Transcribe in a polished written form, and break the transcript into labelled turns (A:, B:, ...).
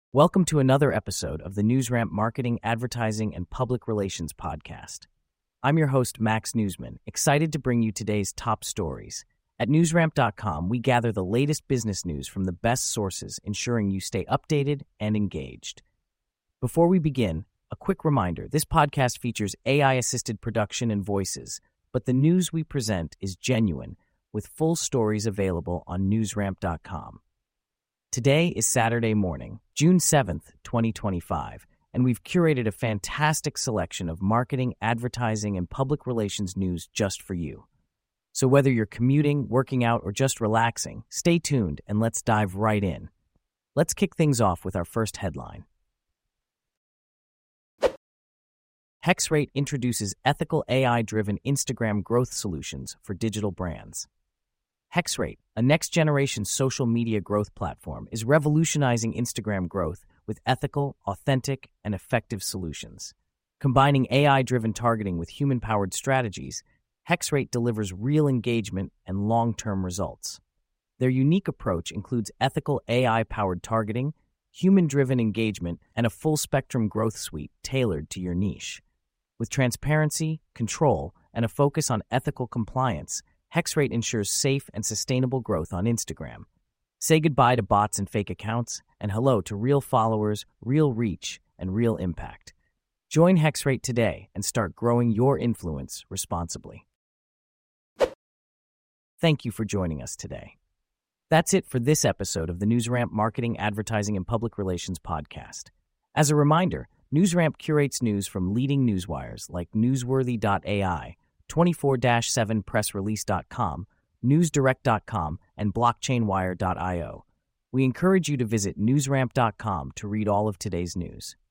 A: Welcome to another episode of the NewsRamp Marketing, Advertising, and Public Relations podcast. I'm your host, Max Newsman, excited to bring you today's top stories. At newsramp.com, we gather the latest business news from the best sources, ensuring you stay updated and engaged. Before we begin, a quick reminder, this podcast features AI-assisted production and voices, but the news we present is genuine, with full stories available on newsramp.com. Today is Saturday morning, June 7th, 2025, and we've curated a fantastic selection of marketing, advertising, and public relations news just for you. So whether you're commuting, working out, or just relaxing, stay tuned and let's dive right in. Let's kick things off with our first headline. HexRate introduces ethical AI-driven Instagram growth solutions for digital brands. HexRate, a next-generation social media growth platform, is revolutionizing Instagram growth with ethical, authentic, and effective solutions. Combining AI-driven targeting with human-powered strategies, HexRate delivers real engagement and long-term results. Their unique approach includes ethical AI-powered targeting, human-driven engagement, and a full-spectrum growth suite tailored to your niche. With transparency, control, and a focus on ethical compliance, HexRate ensures safe and sustainable growth on Instagram. Say goodbye to bots and fake accounts, and hello to real followers, real reach, and real impact. Join HexRate today and start growing your influence responsibly. Thank you for joining us today. That's it for this episode of the NewsRamp Marketing, Advertising, and Public Relations podcast. As a reminder, NewsRamp curates news from leading newswires like Newsworthy.ai, 24-7pressrelease.com, newsdirect.com, and blockchainwire.io. We encourage you to visit newsramp.com to read all of today's news.